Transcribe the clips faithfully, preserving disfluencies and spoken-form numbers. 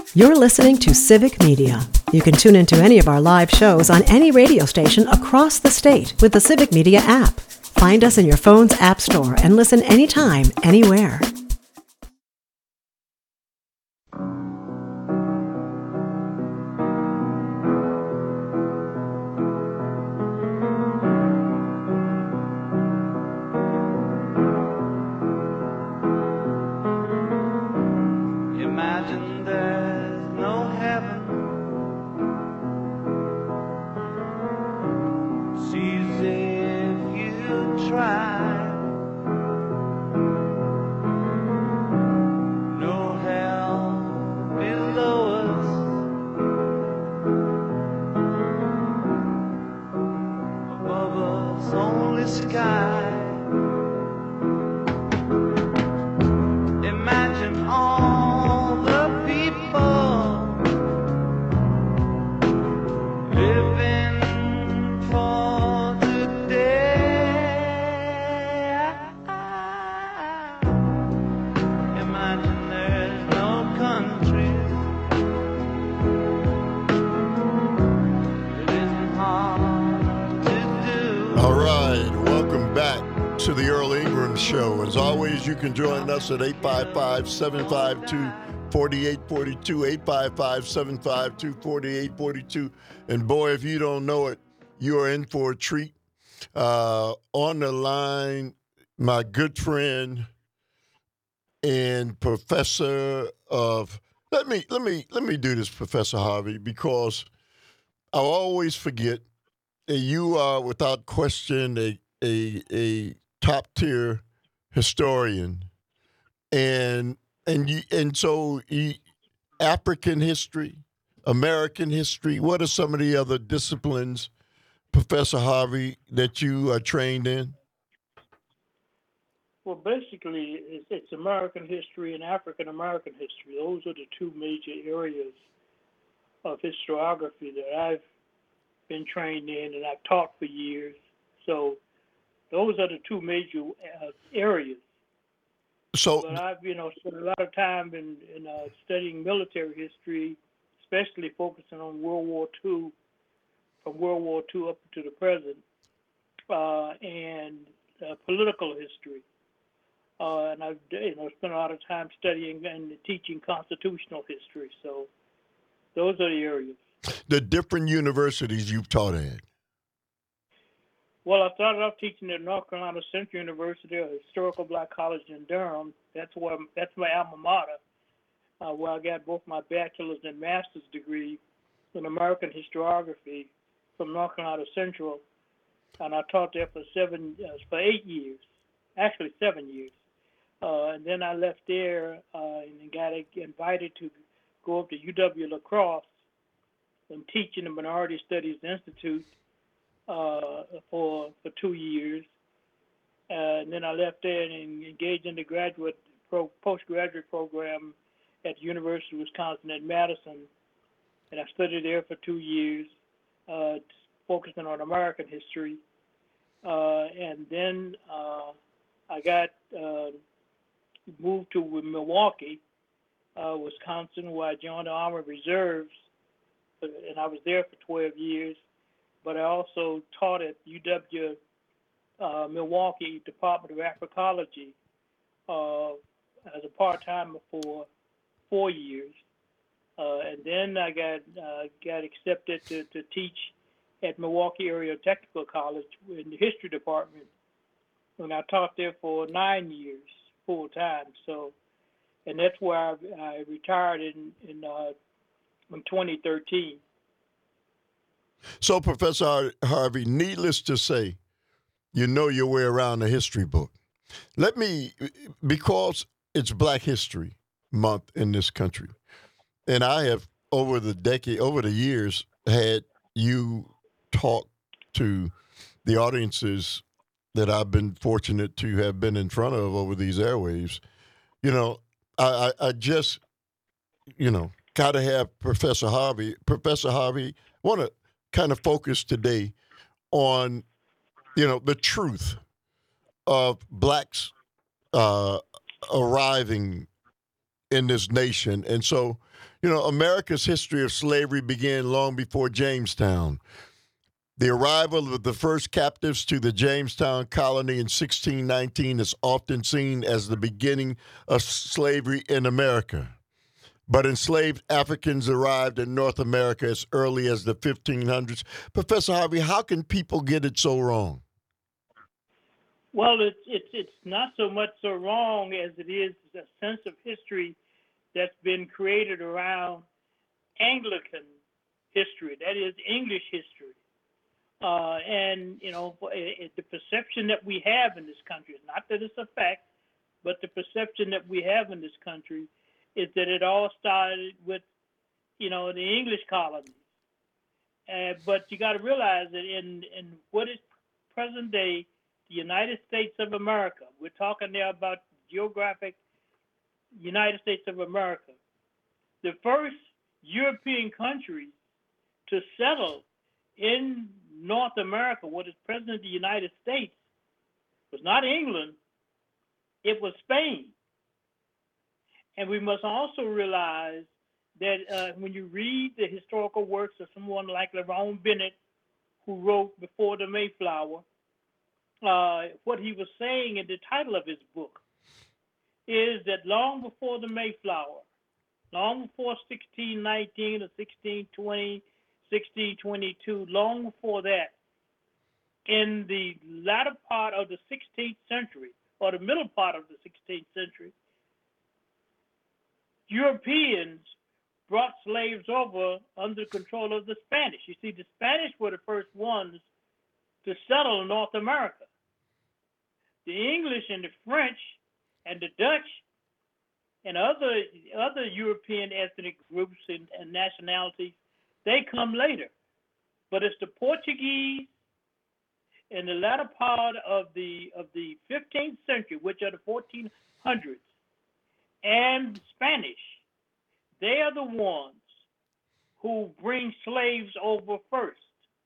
You're listening to Civic Media. You can tune into any of our live shows on any radio station across the state with the Civic Media app. Find us in your phone's app store and listen anytime, anywhere. Imagine there's no heaven. See if you try. No hell below us. Above us only sky. Imagine all the people living for today. Imagine there's no countries. It isn't hard to do. All right, welcome back to the Earl Ingram Show. As always, you can join us at eight five five, seven five two, four eight four two, eight five five, seven five two, four eight four two. And boy, if you don't know it, you are in for a treat. Uh, on the line, my good friend and professor of let me let me let me do this, Professor Harvey, because I always forget that you are without question a a a top tier historian, and and you and so you, African history, American history. What are some of the other disciplines, Professor Harvey, that you are trained in? Well, basically, it's, it's American history and African American history. Those are the two major areas of historiography that I've been trained in and I've taught for years. So those are the two major uh, areas. So, But I've, you know, spent a lot of time in, in uh, studying military history, especially focusing on World War Two, from World War Two up to the present, uh, and uh, political history. Uh, and I've, you know, spent a lot of time studying and teaching constitutional history. So those are the areas. the different universities you've taught at. Well, I started off teaching at North Carolina Central University, a historical black college in Durham. That's where that's my alma mater, uh, where I got both my bachelor's and master's degree in American historiography from North Carolina Central, and I taught there for seven, uh, for eight years, actually seven years. Uh, and then I left there uh, and got invited to go up to U W La Crosse and teach in the Minority Studies Institute uh, for for two years. Uh, and then I left there and engaged in the graduate pro, postgraduate program at the University of Wisconsin at Madison, and I studied there for two years, uh, focusing on American history. Uh, and then uh, I got uh, moved to Milwaukee, uh, Wisconsin, where I joined the Army Reserves, and I was there for twelve years. But I also taught at U W uh, Milwaukee Department of Africology uh, as a part-timer for four years. Uh, and then I got uh, got accepted to, to teach at Milwaukee Area Technical College in the history department, and I taught there for nine years full time. So, and that's where I, I retired in in, uh, in twenty thirteen. So, Professor Harvey, needless to say, you know your way around a history book. Let me, because it's Black History Month in this country, and I have over the decade, over the years, had you talk to the audiences that I've been fortunate to have been in front of over these airwaves. You know, I, I, I just, you know, got to have Professor Harvey. Professor Harvey, want to kind of focus today on, you know, the truth of blacks uh, arriving in this nation. And so, You know, America's history of slavery began long before Jamestown. The arrival of the first captives to the Jamestown colony in sixteen nineteen is often seen as the beginning of slavery in America. But enslaved Africans arrived in North America as early as the fifteen hundreds. Professor Harvey, how can people get it so wrong? Well, it's it's it's not so much so wrong as it is a sense of history that's been created around Anglican history, that is English history. Uh, and, you know, it, it, the perception that we have in this country, not that it's a fact, but the perception that we have in this country is that it all started with, you know, the English colonies. Uh, but you got to realize that in, in what is present day, the United States of America, we're talking there about geographic United States of America, the first European country to settle in North America, what is present the United States, was not England, it was Spain. And we must also realize that uh, when you read the historical works of someone like Lerone Bennett, who wrote Before the Mayflower, uh, what he was saying in the title of his book is that long before the Mayflower, long before sixteen nineteen or sixteen twenty, sixteen twenty-two, long before that, in the latter part of the sixteenth century, or the middle part of the sixteenth century, Europeans brought slaves over under the control of the Spanish. You see, the Spanish were the first ones to settle in North America. The English and the French and the Dutch and other other European ethnic groups and, and nationalities, they come later. But it's the Portuguese in the latter part of the of the fifteenth century, which are the fourteen hundreds, and Spanish, they are the ones who bring slaves over first.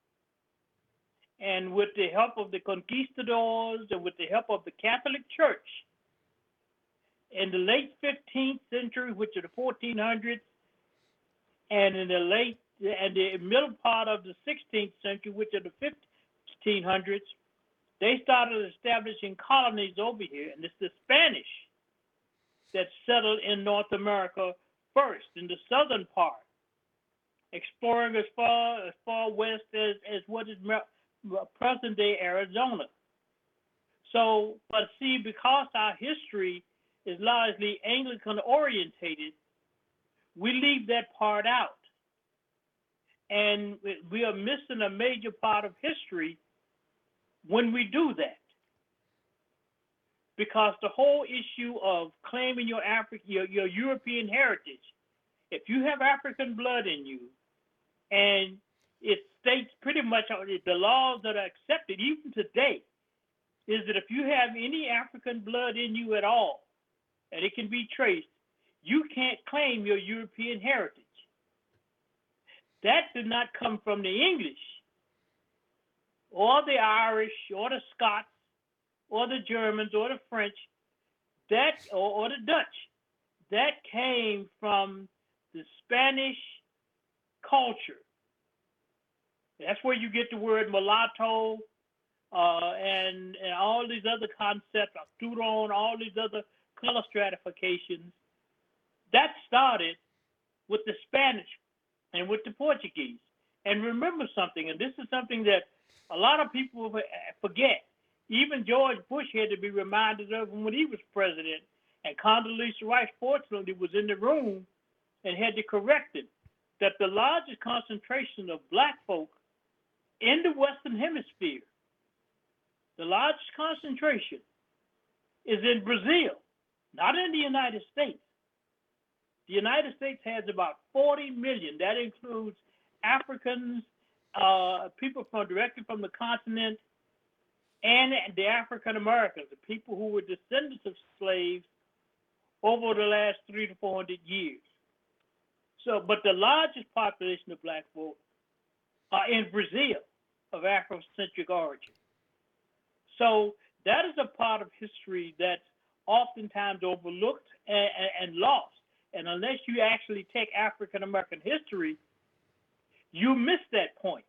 And with the help of the conquistadors and with the help of the Catholic Church, in the late fifteenth century, which are the fourteen hundreds, and in the late and the middle part of the sixteenth century, which are the fifteen hundreds, they started establishing colonies over here, and it's the Spanish that settled in North America first, in the southern part, exploring as far as far west as, as what is present-day Arizona. So, but see, because our history is largely Anglican-orientated, we leave that part out. And we are missing a major part of history when we do that. Because the whole issue of claiming your Afri- your, your European heritage, if you have African blood in you, and it states pretty much the laws that are accepted even today, is that if you have any African blood in you at all, and it can be traced, you can't claim your European heritage. That did not come from the English, or the Irish, or the Scots, or the Germans, or the French, that or, or the Dutch. That came from the Spanish culture. That's where you get the word mulatto, uh, and, and all these other concepts, Turon, all these other color stratifications. That started with the Spanish and with the Portuguese. And remember something, and this is something that a lot of people forget. Even George Bush had to be reminded of when he was president, and Condoleezza Rice, fortunately, was in the room and had to correct it, that the largest concentration of black folk in the Western Hemisphere, the largest concentration, is in Brazil, not in the United States. The United States has about forty million. That includes Africans, uh, people from directly from the continent, and the African Americans, the people who were descendants of slaves over the last three to four hundred years. So, but the largest population of black folk are in Brazil, of Afrocentric origin. So that is a part of history that's oftentimes overlooked and, and, and lost. And unless you actually take African American history, you miss that point.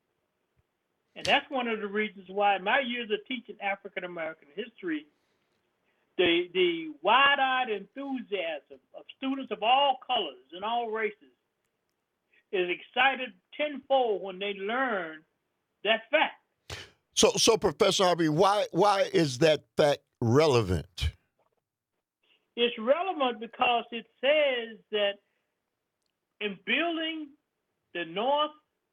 And that's one of the reasons why in my years of teaching African American history, the the wide-eyed enthusiasm of students of all colors and all races is excited tenfold when they learn that fact. So, so Professor Harvey, why why is that fact relevant? It's relevant because it says that in building the North,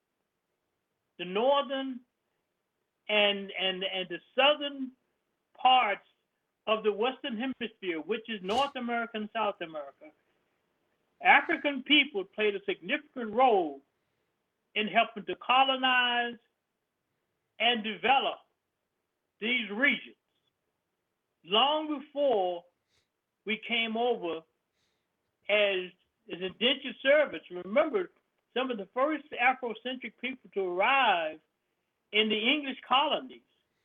the northern and and and the southern parts of the Western Hemisphere, which is North America and South America, African people played a significant role in helping to colonize and develop these regions long before we came over as, as indentured servants. Remember, some of the first Afrocentric people to arrive in the English colonies,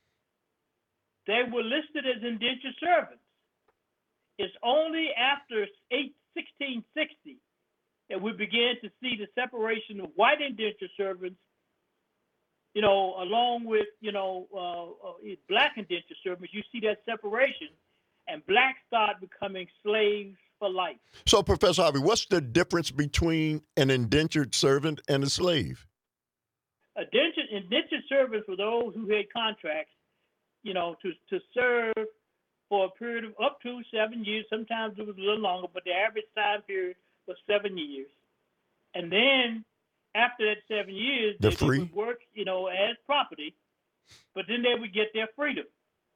they were listed as indentured servants. It's only after sixteen sixty that we began to see the separation of white indentured servants, you know, along with, you know, uh, uh, black indentured servants. You see that separation, and blacks start becoming slaves for life. So, Professor Harvey, what's the difference between an indentured servant and a slave? Indentured, indentured servants were those who had contracts, you know, to, to serve for a period of up to seven years. Sometimes it was a little longer, but the average time period was seven years. And then after that seven years, They're they, free? they would work, you know, as property, but then they would get their freedom.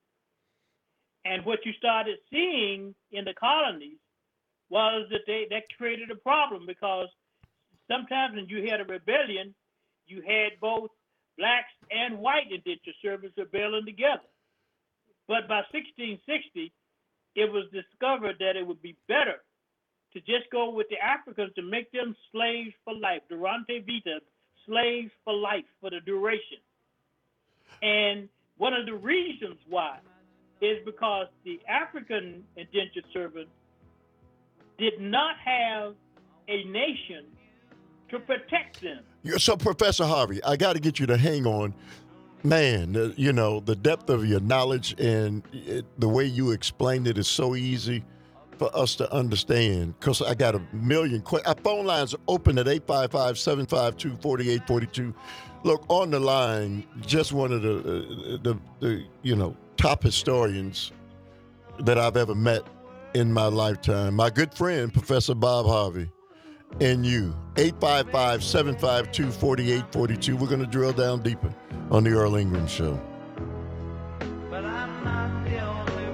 And what you started seeing in the colonies was that they that created a problem, because sometimes when you had a rebellion, you had both blacks and white indentured servants rebelling together. But by sixteen sixty, it was discovered that it would be better to just go with the Africans to make them slaves for life, durante vita, slaves for life, for the duration. And one of the reasons why is because the African indentured servant did not have a nation to protect them. So, Professor Harvey, I got to get you to hang on. Man, uh, you know, the depth of your knowledge and it, the way you explained it is so easy for us to understand, because I got a million questions. Our phone lines are open at eight five five, seven five two, four eight four two. Look, on the line, just one of the, uh, the, the, you know, top historians that I've ever met in my lifetime, my good friend, Professor Bob Harvey. And you, eight five five, seven five two, four eight four two. We're going to drill down deeper on the Earl Ingram Show. But I'm not the only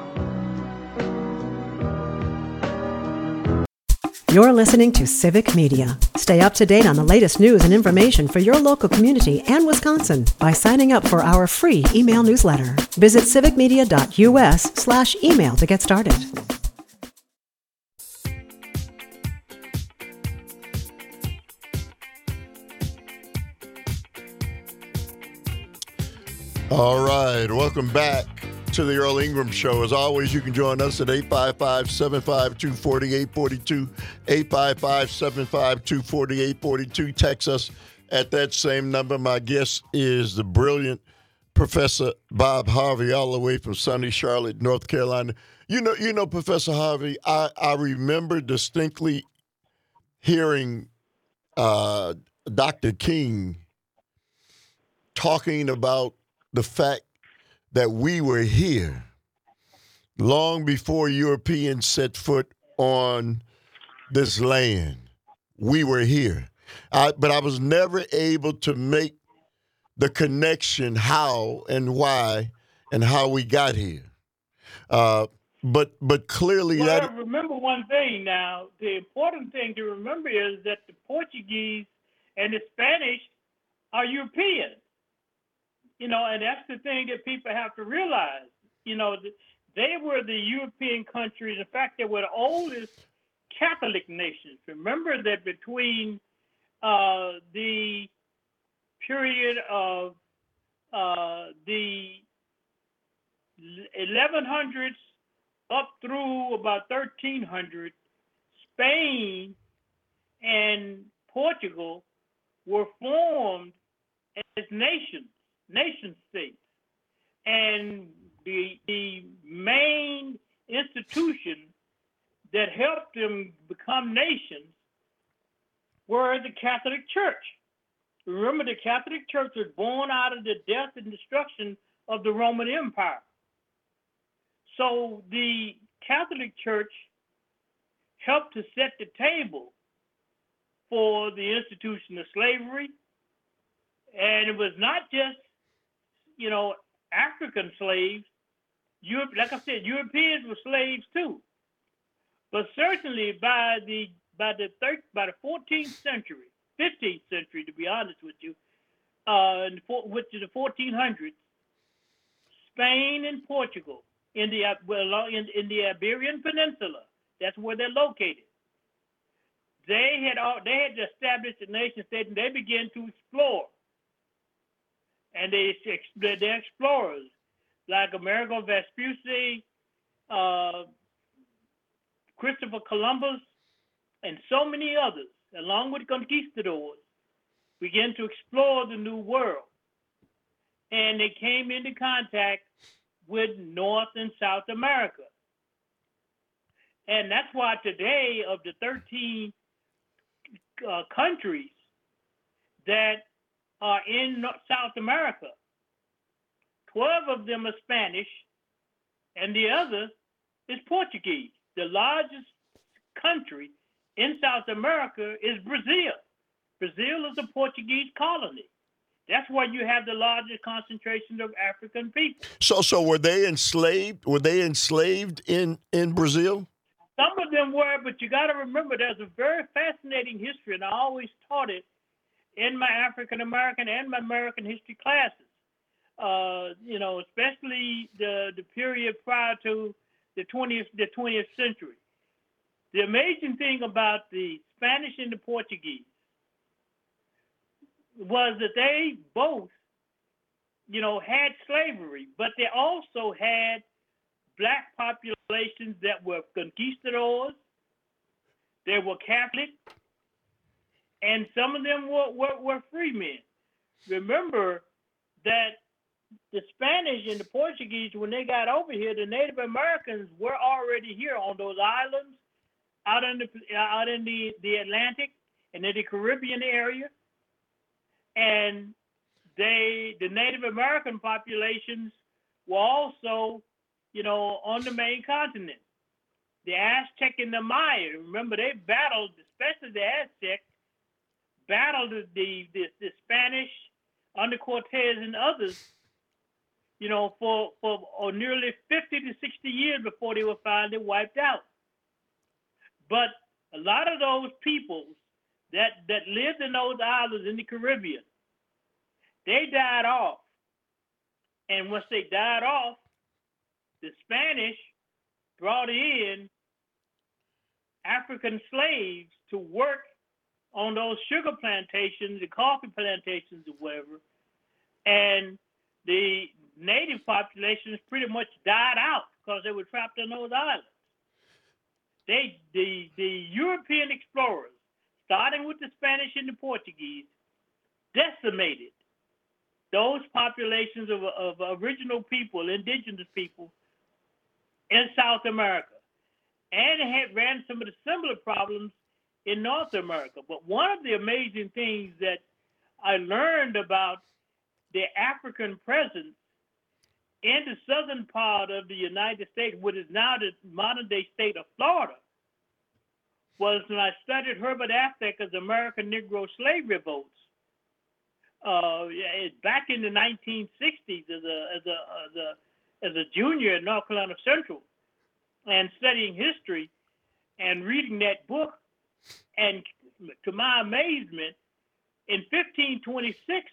one. You're listening to Civic Media. Stay up to date on the latest news and information for your local community and Wisconsin by signing up for our free email newsletter. Visit civicmedia.us slash email to get started. All right, welcome back to the Earl Ingram Show. As always, you can join us at eight five five, seven five two, four eight four two, eight five five, seven five two, four eight four two. Text us at that same number. My guest is the brilliant Professor Bob Harvey, all the way from sunny Charlotte, North Carolina. You know, you know, Professor Harvey, I, I remember distinctly hearing uh, Doctor King talking about the fact that we were here long before Europeans set foot on this land. We were here. I, but I was never able to make the connection how and why and how we got here. Uh, but but clearly Well, that... remember one thing now. The important thing to remember is that the Portuguese and the Spanish are Europeans. You know, and that's the thing that people have to realize. You know, they were the European countries. In fact, they were the oldest Catholic nations. Remember that between uh, the period of uh, the eleven hundreds up through about thirteen hundred, Spain and Portugal were formed as nations, nation states. And the, the main institution that helped them become nations were the Catholic Church. Remember, the Catholic Church was born out of the death and destruction of the Roman Empire. So the Catholic Church helped to set the table for the institution of slavery. And it was not just, you know, African slaves. Europe, like I said, Europeans were slaves too. But certainly by the by the third, by the fourteenth century, fifteenth century, to be honest with you, uh, which is the fourteen hundreds, Spain and Portugal in the well in, in the Iberian Peninsula, that's where they're located. They had all, they had established a nation state, and they began to explore. And they they're explorers like Amerigo Vespucci, uh, Christopher Columbus, and so many others, along with conquistadors, began to explore the New World. And they came into contact with North and South America. And that's why today, of the thirteen uh, countries that are in South America, twelve of them are Spanish, and the other is Portuguese. The largest country in South America is Brazil. Brazil is a Portuguese colony. That's why you have the largest concentration of African people. So, so were they enslaved? Were they enslaved in, in Brazil? Some of them were, but you got to remember there's a very fascinating history, and I always taught it in my African American and my American history classes. Uh, you know, especially the the period prior to the twentieth the twentieth century. The amazing thing about the Spanish and the Portuguese was that they both, you know, had slavery, but they also had black populations that were conquistadors, they were Catholic, and some of them were, were, were free men. Remember that the Spanish and the Portuguese, when they got over here, the Native Americans were already here on those islands, out in the out in the, the Atlantic and in the Caribbean area. And they, the Native American populations were also, you know, on the main continent. The Aztec and the Maya, remember, they battled, especially the Aztec, battled the, the, the Spanish under Cortez and others, you know, for, for or nearly fifty to sixty years before they were finally wiped out. But a lot of those peoples that, that lived in those islands in the Caribbean, they died off. And once they died off, the Spanish brought in African slaves to work on those sugar plantations, the coffee plantations or whatever. And the native populations pretty much died out because they were trapped on those islands. They, the, the European explorers, starting with the Spanish and the Portuguese, decimated those populations of, of original people, indigenous people in South America, and had ran some of the similar problems in North America. But one of the amazing things that I learned about the African presence in the southern part of the United States, what is now the modern-day state of Florida, was when I studied Herbert Afteker's American Negro Slave Revolts. Uh, back in the nineteen sixties, as a as a as a as a junior at North Carolina Central, and studying history, and reading that book, and to my amazement, in fifteen twenty-six,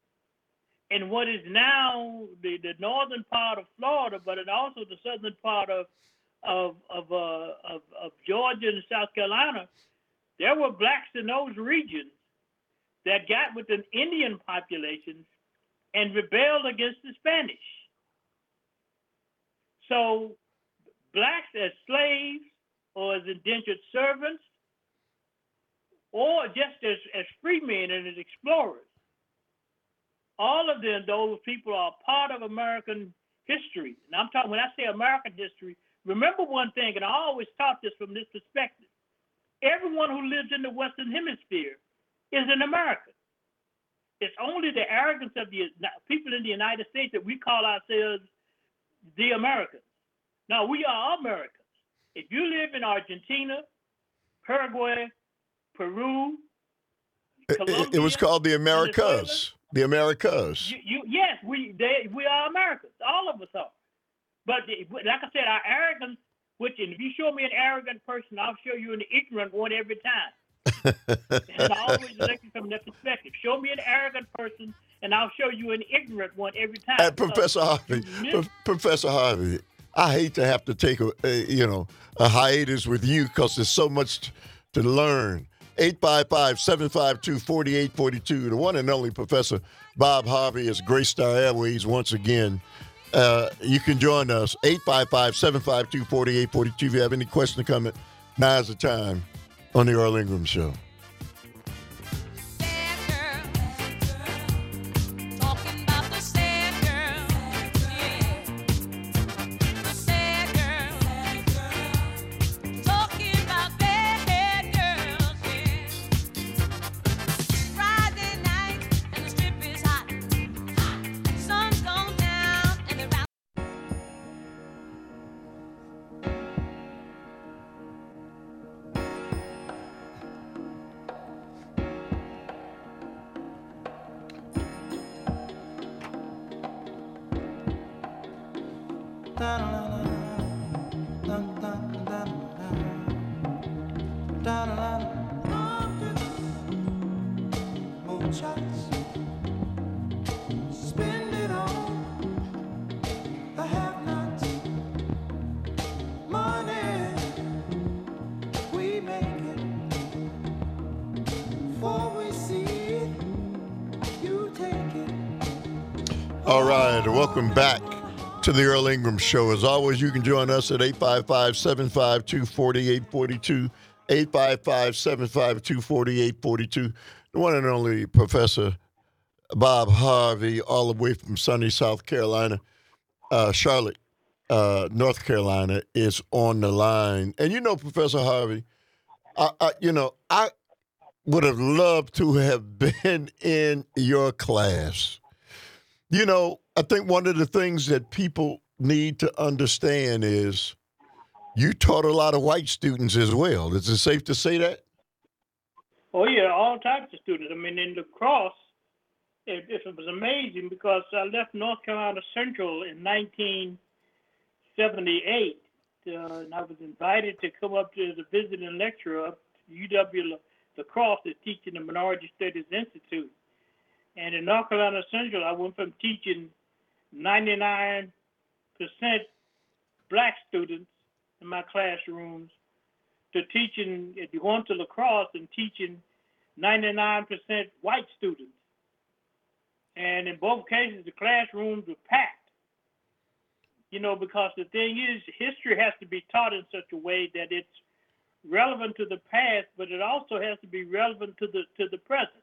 in what is now the, the northern part of Florida, but it also the southern part of of of, uh, of of Georgia and South Carolina, there were blacks in those regions that got with the Indian populations and rebelled against the Spanish. So blacks as slaves or as indentured servants or just as, as free men and as explorers. All of them, those people are part of American history. And I'm talking, when I say American history, remember one thing, and I always taught this from this perspective. Everyone who lives in the Western Hemisphere is an American. It's only the arrogance of the people in the United States that we call ourselves the Americans. Now, we are Americans. If you live in Argentina, Paraguay, Peru, Colombia, it, it was called the Americas. Venezuela, the Americas. You, you, yes, we they, we are Americans. All of us are. But the, like I said, our arrogance, which, and if you show me an arrogant person, I'll show you an ignorant one every time. And I always look from that perspective. Show me an arrogant person, and I'll show you an ignorant one every time. And Professor so, Harvey, Pro- Professor Harvey, I hate to have to take a, a you know a hiatus with you because there's so much to learn. eight five five, seven five two, four eight four two. The one and only Professor Bob Harvey has graced our airways once again. Uh, you can join us, eight five five, seven five two, four eight four two. If you have any question or comment, now's the time on the Earl Ingram Show. All right, welcome back to the Earl Ingram Show. As always, you can join us at eight five five, seven five two, four eight four two, eight five five, seven five two, four eight four two. The one and only Professor Bob Harvey, all the way from sunny South Carolina, uh, Charlotte, uh, North Carolina, is on the line. And you know, Professor Harvey, I, I, you know, I would have loved to have been in your class. You know, I think one of the things that people need to understand is you taught a lot of white students as well. Is it safe to say that? Oh, yeah, all types of students. I mean, in lacrosse, it, it was amazing because I left North Carolina Central in nineteen seventy-eight, uh, and I was invited to come up to the visiting lecturer up to U W Lacrosse to teach in the Minority Studies Institute. And in North Carolina Central, I went from teaching ninety-nine percent black students in my classrooms to teaching, if you go into lacrosse, and teaching ninety-nine percent white students. And in both cases, the classrooms were packed. You know, because the thing is, history has to be taught in such a way that it's relevant to the past, but it also has to be relevant to the to the present.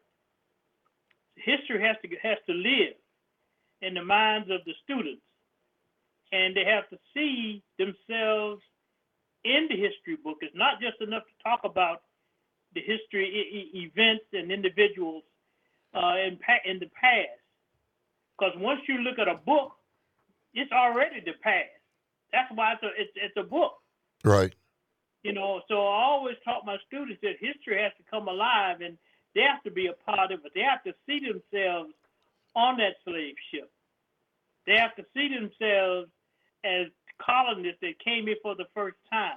History has to has to live in the minds of the students, and they have to see themselves in the history book. It's not just enough to talk about the history e- events and individuals uh, in, pa- in the past, because once you look at a book, it's already the past. That's why it's a, it's, it's a book. Right. You know, so I always taught my students that history has to come alive, and they have to be a part of it. They have to see themselves on that slave ship. They have to see themselves as colonists that came here for the first time.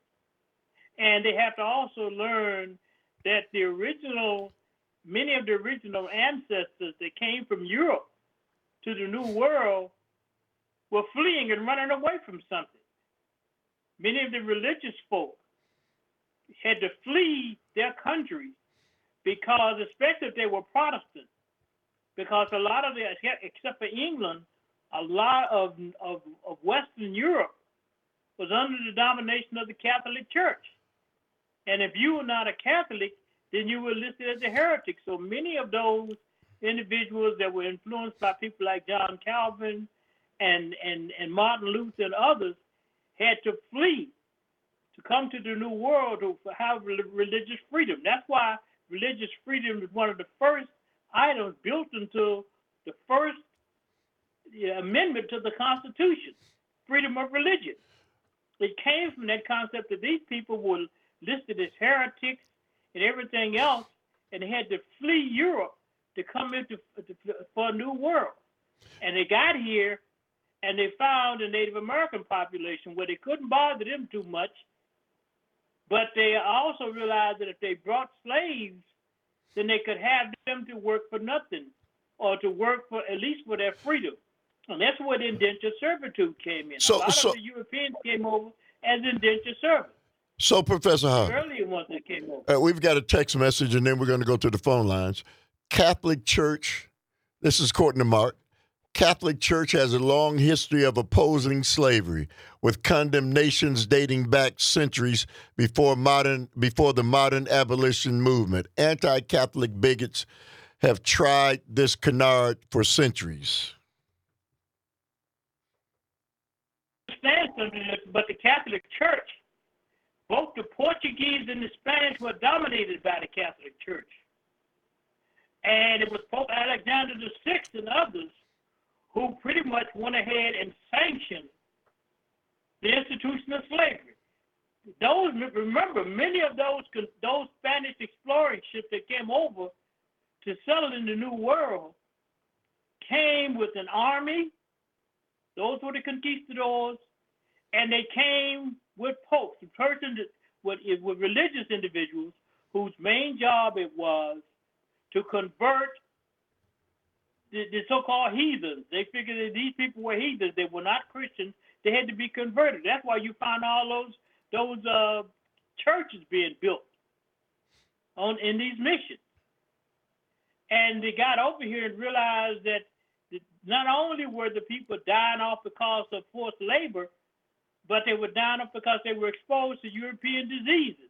And they have to also learn that the original, many of the original ancestors that came from Europe to the New World were fleeing and running away from something. Many of the religious folk had to flee their countries because, especially if they were Protestant, because a lot of the, except for England, a lot of, of, of Western Europe was under the domination of the Catholic Church. And if you were not a Catholic, then you were listed as a heretic. So many of those individuals that were influenced by people like John Calvin and, and, and Martin Luther and others had to flee to come to the New World to have religious freedom. That's why religious freedom is one of the first items built into the first yeah, amendment to the Constitution, freedom of religion. It came from that concept that these people were listed as heretics and everything else, and they had to flee Europe to come into for a new world. And they got here, and they found a Native American population where they couldn't bother them too much, but they also realized that if they brought slaves, then they could have them to work for nothing, or to work for at least for their freedom. And that's where the indentured servitude came in. So, a lot so, of the Europeans came over as indentured servants. So, Professor Harvey, the earlier ones that came over. Uh, we've got a text message, and then we're going to go to the phone lines. Catholic Church, this is Courtney Mark. Catholic Church has a long history of opposing slavery, with condemnations dating back centuries before modern before the modern abolition movement. Anti-Catholic bigots have tried this canard for centuries. But the Catholic Church, both the Portuguese and the Spanish were dominated by the Catholic Church. And it was Pope Alexander the Sixth and others who pretty much went ahead and sanctioned the institution of slavery. Those, remember, many of those those Spanish exploring ships that came over to settle in the New World came with an army. Those were the conquistadors, and they came with popes, the person that, with, with religious individuals whose main job it was to convert the, the so-called heathens. They figured that these people were heathens. They were not Christians. They had to be converted. That's why you find all those those uh, churches being built on in these missions. And they got over here and realized that not only were the people dying off because of forced labor, but they were dying off because they were exposed to European diseases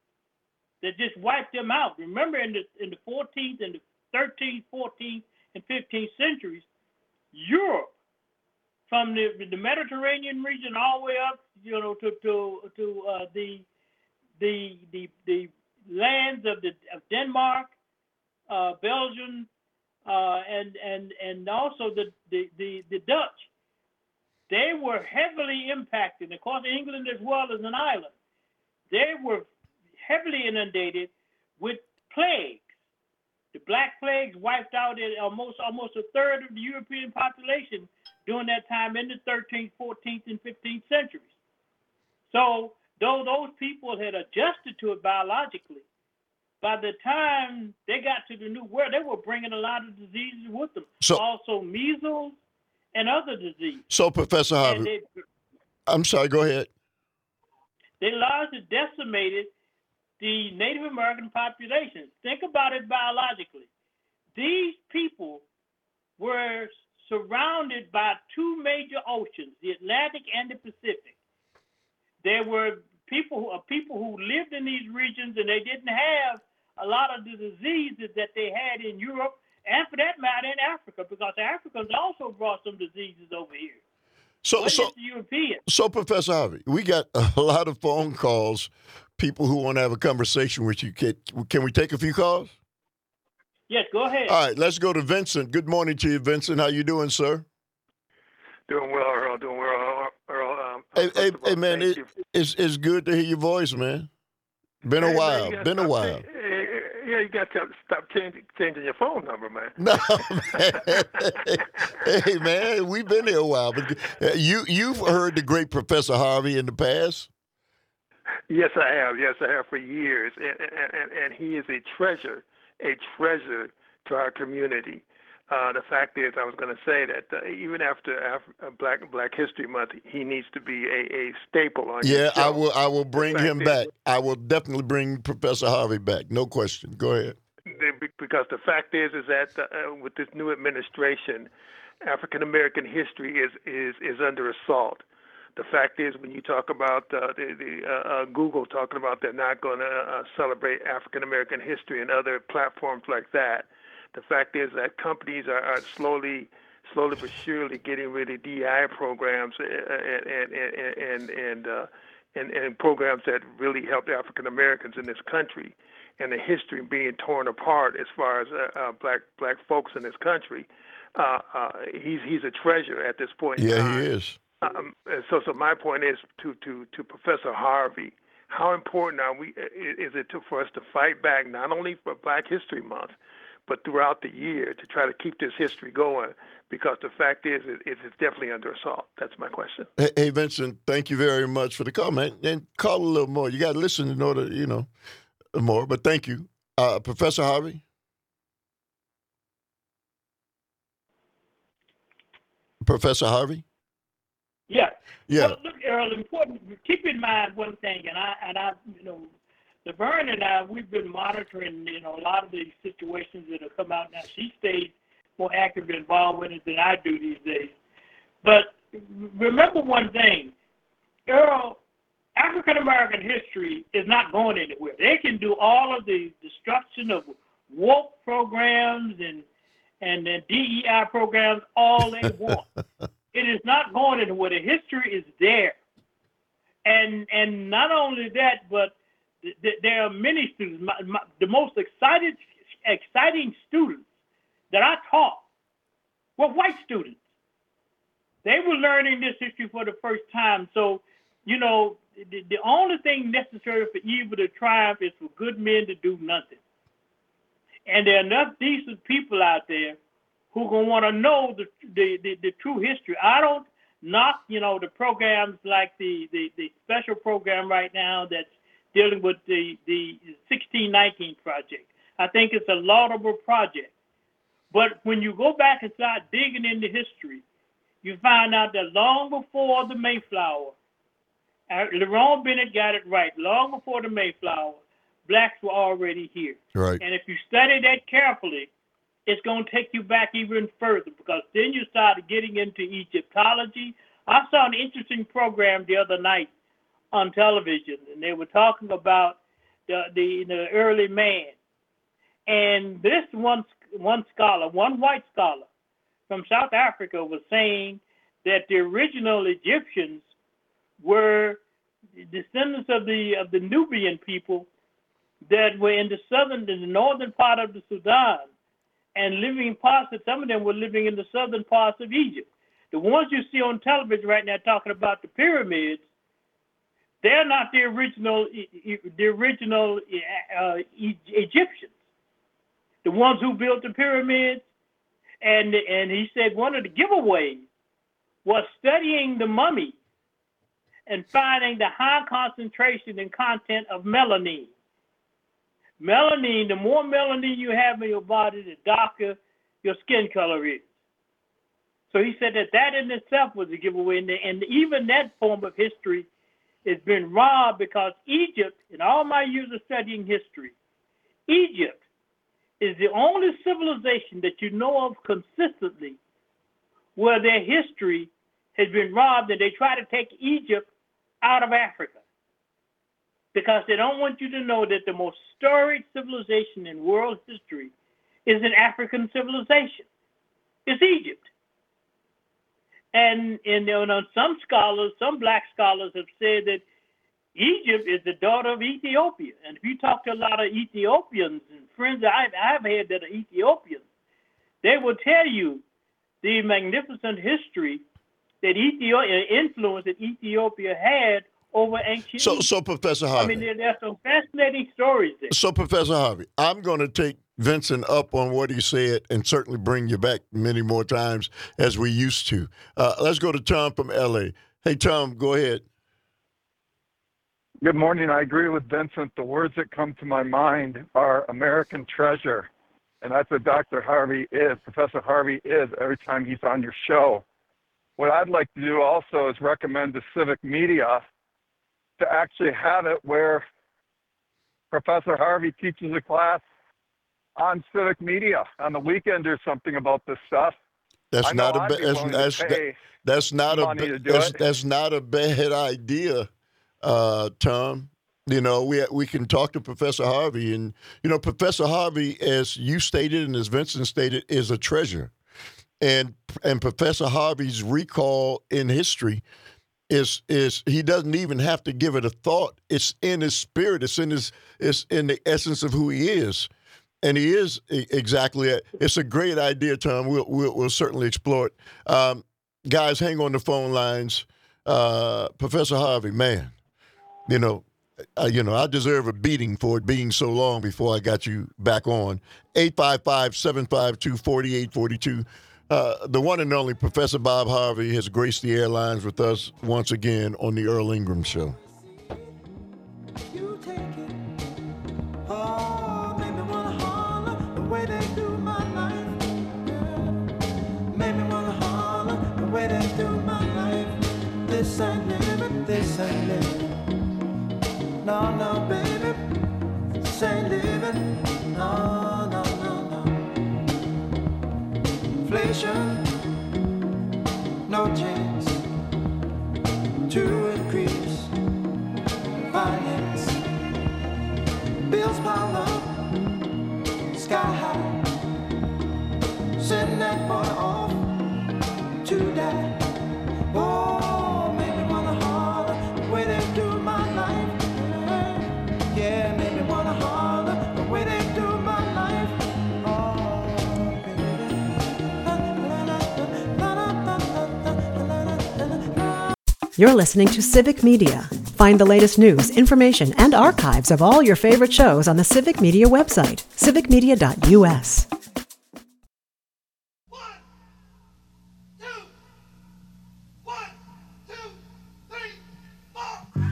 that just wiped them out. Remember, in the in the fourteenth and the thirteenth, fourteenth, and fifteenth centuries, Europe, from the, the Mediterranean region all the way up, you know, to to to uh, the the the the lands of the of Denmark, uh, Belgium, uh, and and and also the, the the the Dutch. They were heavily impacted. Of course, England as well as an island. They were heavily inundated with plagues. The Black Plagues wiped out almost almost a third of the European population during that time in the thirteenth, fourteenth, and fifteenth centuries. So though those people had adjusted to it biologically, by the time they got to the New World, they were bringing a lot of diseases with them. So, also measles and other diseases. So, Professor Harvey, they, I'm sorry, go ahead. They largely decimated the Native American population. Think about it biologically. These people were surrounded by two major oceans, the Atlantic and the Pacific. There were people who, people who lived in these regions, and they didn't have a lot of the diseases that they had in Europe, and for that matter in Africa, because the Africans also brought some diseases over here. So, but so, it's the Europeans. So, Professor Harvey, we got a lot of phone calls, people who want to have a conversation with you. Can, can we take a few calls? Yes, go ahead. All right, let's go to Vincent. Good morning to you, Vincent. How you doing, sir? Doing well, Earl. Doing well, Earl. Um, hey, hey, all, hey, man, it, it's, it's good to hear your voice, man. Been a hey, while. Man, Been a while. Hey, hey, yeah, you got to stop changing, changing your phone number, man. No, man. Hey, man, we've been here a while. But you, you've heard the great Professor Harvey in the past? Yes, I have. Yes, I have for years. And, and, and he is a treasure, a treasure to our community. Uh, the fact is, I was going to say that uh, even after Af- Black Black History Month, he needs to be a, a staple on your Yeah, show. I will. I will bring him is, back. I will definitely bring Professor Harvey back. No question. Go ahead. Because the fact is, is that uh, with this new administration, African American history is, is is under assault. The fact is, when you talk about uh, the, the uh, uh, Google talking about they're not going to uh, celebrate African American history and other platforms like that, the fact is that companies are, are slowly, slowly but surely getting rid of D E I programs and and and and and, uh, and, and programs that really help African Americans in this country, and the history being torn apart as far as uh, uh, black black folks in this country. Uh, uh, he's he's a treasure at this point in Yeah, time. he is. Um, so, so my point is to, to, to Professor Harvey, how important are we, is it to, for us to fight back not only for Black History Month, but throughout the year to try to keep this history going? Because the fact is, it, it's definitely under assault. That's my question. Hey, hey, Vincent, thank you very much for the comment. And call a little more. You got to listen in order, you know, more. But thank you, uh, Professor Harvey. Professor Harvey. Yeah. Yeah. Well, look, Earl, important. Keep in mind one thing, and I, and I, you know, Laverne and I, we've been monitoring, you know, a lot of these situations that have come out now. She stays more actively involved with it than I do these days. But remember one thing, Earl, African American history is not going anywhere. They can do all of the destruction of woke programs and and the D E I programs all they want. It is not going anywhere. The history is there. And and not only that, but th- th- there are many students. My, my, the most excited, exciting students that I taught were white students. They were learning this history for the first time. So, you know, the, the only thing necessary for evil to triumph is for good men to do nothing. And there are enough decent people out there who are going to want to know the, the, the, the true history. I don't knock, you know, the programs like the, the, the special program right now that's dealing with the, the sixteen nineteen project. I think it's a laudable project. But when you go back and start digging into history, you find out that long before the Mayflower, uh, Lerone Bennett got it right, long before the Mayflower, blacks were already here. Right. And if you study that carefully, it's going to take you back even further, because then you start getting into Egyptology. I saw an interesting program the other night on television, and they were talking about the the, the early man. And this one one scholar, one white scholar from South Africa, was saying that the original Egyptians were descendants of the of the Nubian people that were in the southern, in the northern part of the Sudan, and living parts of, some of them were living in the southern parts of Egypt. The ones you see on television right now talking about the pyramids, they're not the original, the original uh, Egyptians. The ones who built the pyramids, and and he said one of the giveaways was studying the mummy and finding the high concentration and content of melanin. Melanin, the more melanin you have in your body, the darker your skin color is. So he said that that in itself was a giveaway. And, and even that form of history has been robbed, because Egypt, in all my years of studying history, Egypt is the only civilization that you know of consistently where their history has been robbed, and they try to take Egypt out of Africa, because they don't want you to know that the most storied civilization in world history is an African civilization. It's Egypt. And, and you know, some scholars, some black scholars have said that Egypt is the daughter of Ethiopia. And if you talk to a lot of Ethiopians and friends I've, I've had that are Ethiopians, they will tell you the magnificent history that Ethiopia, influence that Ethiopia had over ancient So, Egypt. so Professor Harvey. I mean, there, there's some fascinating stories there. So, Professor Harvey, I'm going to take Vincent up on what he said and certainly bring you back many more times as we used to. Uh, let's go to Tom from L A. Hey, Tom, go ahead. Good morning. I agree with Vincent. The words that come to my mind are American treasure. And that's what Doctor Harvey is, Professor Harvey is, every time he's on your show. What I'd like to do also is recommend to Civic Media to actually have it where Professor Harvey teaches a class on Civic Media on the weekend or something about this stuff. That's I know not a I'd ba- be that's willing that's to that, pay that's not a money ba- to do that's it. that's not a bad idea, uh, Tom. You know, we we can talk to Professor Harvey, and you know, Professor Harvey, as you stated and as Vincent stated, is a treasure, and and Professor Harvey's recall in history is is he doesn't even have to give it a thought. It's in his spirit. It's in his it's in the essence of who he is. And he is e- exactly it. It's a great idea, Tom. We'll, we'll, we'll certainly explore it. Um, guys, hang on the phone lines. Uh, Professor Harvey, man, you know, uh, you know, I deserve a beating for it being so long before I got you back on. eight five five, seven five two, four eight four two. Uh, the one and only Professor Bob Harvey has graced the airlines with us once again on the Earl Ingram Show. You take it. Oh, make me wanna holler the way they do my life. Yeah. Make me wanna holler the way they do my life. This ain't living, this ain't living. No, no, baby. This ain't living. No, no, no, no. Inflation, no chance to increase finance. Bills pile up, sky high. Send that boy off to die. Oh, make me wanna holler the way they do my life. Yeah, make me wanna holler the way they do my life. Oh, baby. La, la, la, la, la, la, la, la, la, la, la. You're listening to Civic Media. Find the latest news, information, and archives of all your favorite shows on the Civic Media website, civic media dot u s. One, two, one, two, three, four.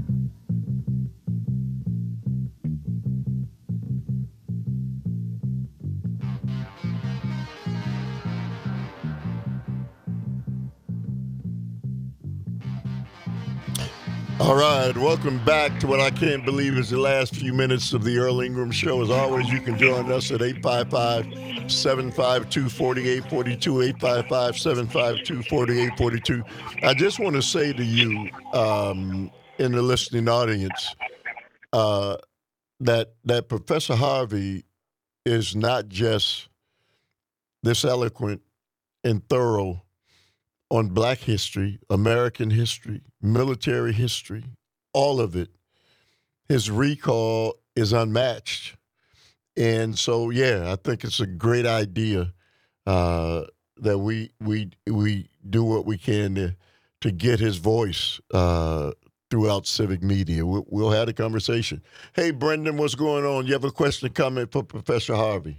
All right, welcome back to what I can't believe is the last few minutes of the Earl Ingram Show. As always, you can join us at eight five five, seven five two, four eight four two, eight five five, seven five two, four eight four two. I just want to say to you um, in the listening audience uh, that that Professor Harvey is not just this eloquent and thorough on Black history, American history, military history, all of it. His recall is unmatched. And so, yeah, I think it's a great idea uh, that we we we do what we can to, to get his voice uh, throughout civic media. We'll, we'll have a conversation. Hey, Brendan, what's going on? You have a question, comment for Professor Harvey?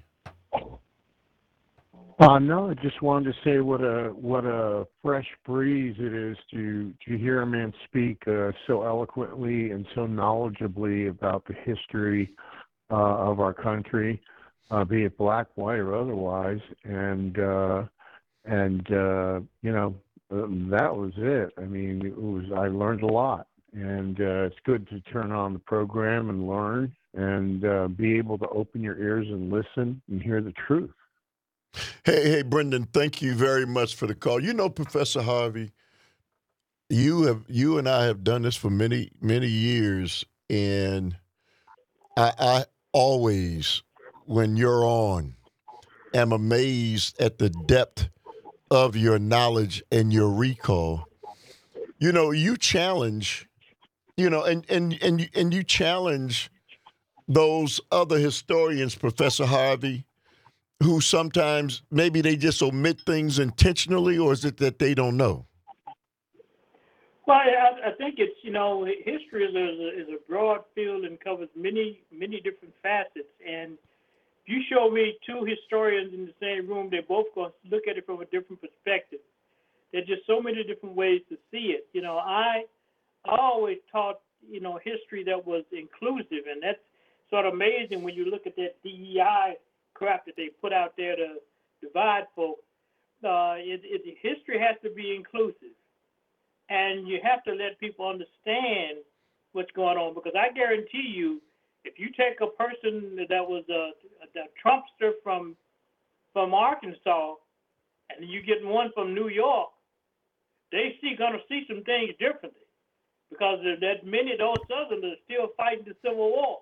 Uh, no, I just wanted to say what a what a fresh breeze it is to to hear a man speak uh, so eloquently and so knowledgeably about the history uh, of our country, uh, be it black, white, or otherwise. And uh, and uh, you know um, that was it. I mean, it was I learned a lot, and uh, it's good to turn on the program and learn and uh, be able to open your ears and listen and hear the truth. Hey, hey, Brendan, thank you very much for the call. You know, Professor Harvey, you have you and I have done this for many, many years, and I, I always, when you're on, am amazed at the depth of your knowledge and your recall. You know, you challenge, you know, and and and you, and you challenge those other historians, Professor Harvey, who sometimes maybe they just omit things intentionally, or is it that they don't know? Well, I, I think it's, you know, history is a, is a broad field and covers many, many different facets. And if you show me two historians in the same room, they're both going to look at it from a different perspective. There's just so many different ways to see it. You know, I, I always taught, you know, history that was inclusive, and that's sort of amazing when you look at that D E I crap that they put out there to divide folks. Uh, it, it, history has to be inclusive, and you have to let people understand what's going on, because I guarantee you, if you take a person that was a, a Trumpster from from Arkansas and you get one from New York, they see gonna see some things differently because that many of those Southerners are still fighting the Civil War.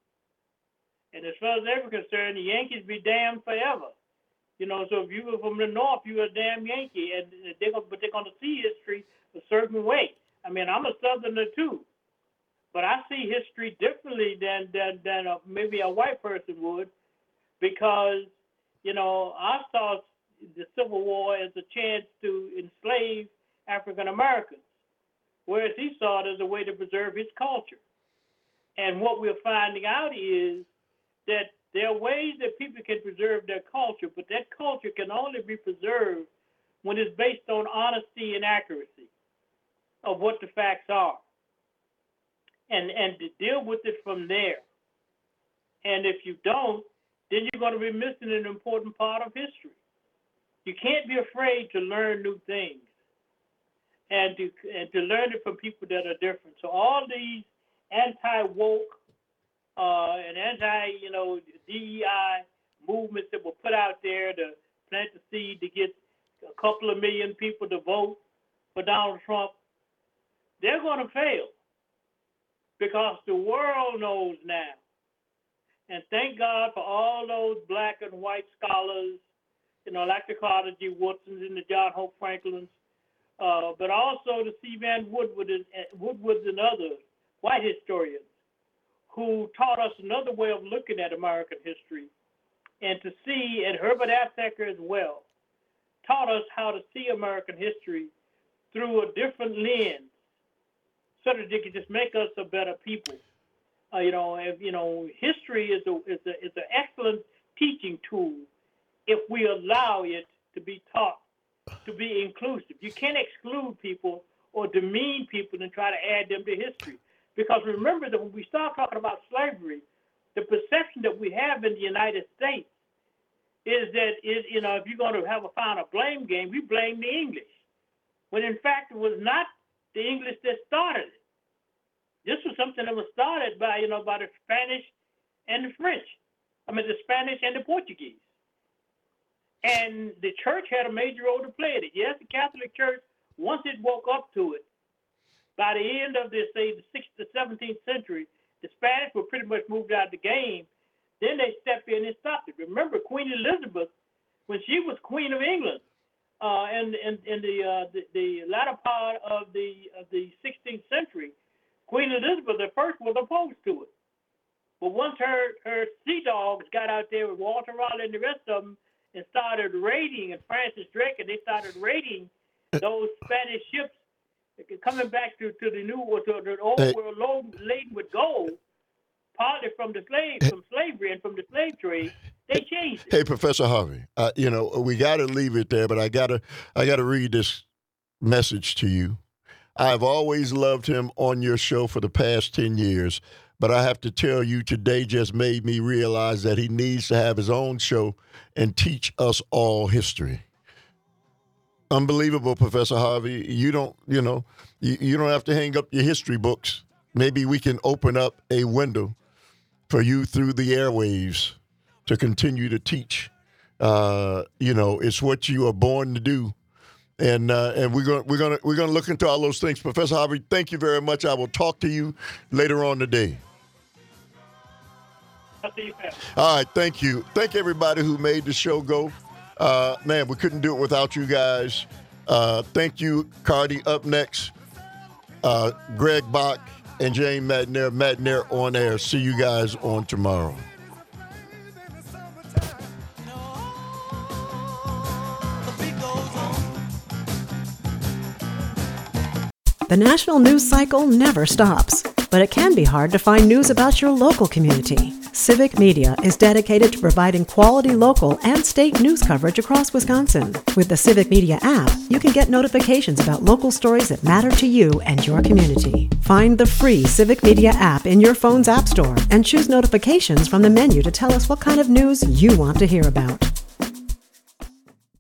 And as far as they were concerned, the Yankees be damned forever. You know, so if you were from the North, you were a damn Yankee, and they're gonna, but they're gonna see history a certain way. I mean, I'm a Southerner too, but I see history differently than than than a, maybe a white person would, because you know I saw the Civil War as a chance to enslave African Americans, whereas he saw it as a way to preserve his culture. And what we're finding out is that there are ways that people can preserve their culture, but that culture can only be preserved when it's based on honesty and accuracy of what the facts are, and, and to deal with it from there. And if you don't, then you're going to be missing an important part of history. You can't be afraid to learn new things and to, and to learn it from people that are different. So all these anti-woke uh, and anti, you know, D E I movements that were put out there to plant the seed to get a couple of million people to vote for Donald Trump, they're going to fail because the world knows now. And thank God for all those black and white scholars, you know, like the Carter G. Woodsons and the John Hope Franklins, uh, but also the C. Van Woodward and, Woodwards and others, white historians, who taught us another way of looking at American history, and to see, and Herbert Aptheker as well, taught us how to see American history through a different lens, so that they could just make us a better people. Uh, you know, if, you know, history is a is a is an excellent teaching tool if we allow it to be taught to be inclusive. You can't exclude people or demean people and try to add them to history. Because remember that when we start talking about slavery, the perception that we have in the United States is that, it, you know, if you're going to have a find a blame game, we blame the English, when in fact it was not the English that started it. This was something that was started by, you know, by the Spanish and the French. I mean, the Spanish and the Portuguese. And the church had a major role to play in it. Yes, the Catholic Church, once it woke up to it, by the end of the, say, the sixteenth to seventeenth century, the Spanish were pretty much moved out of the game. Then they stepped in and stopped it. Remember, Queen Elizabeth, when she was Queen of England, uh, in, in, in the, uh, the the latter part of the of the sixteenth century, Queen Elizabeth at first was opposed to it. But once her, her sea dogs got out there with Walter Raleigh and the rest of them and started raiding, and Francis Drake, and they started raiding those Spanish ships coming back to, to the new or to the old hey. world load, laden with gold, partly from the slave from slavery and from the slave trade, they changed it. Hey, Professor Harvey, uh, you know, we got to leave it there, but I gotta I gotta read this message to you. I've always loved him on your show for the past ten years, but I have to tell you, today just made me realize that he needs to have his own show and teach us all history. Unbelievable, Professor Harvey. You don't, you know, you, you don't have to hang up your history books. Maybe we can open up a window for you through the airwaves to continue to teach. Uh, you know, it's what you are born to do. And uh, and we're going we're going to we're going to look into all those things. Professor Harvey, thank you very much. I will talk to you later on today. I'll see you, Pat. All right, thank you. Thank everybody who made the show go. Uh, man, we couldn't do it without you guys. Uh, thank you, Cardi. Up next, uh, Greg Bach and Jane Madnair. Madnair on air. See you guys on tomorrow. The national news cycle never stops, but it can be hard to find news about your local community. Civic Media is dedicated to providing quality local and state news coverage across Wisconsin. With the Civic Media app, you can get notifications about local stories that matter to you and your community. Find the free Civic Media app in your phone's app store and choose notifications from the menu to tell us what kind of news you want to hear about.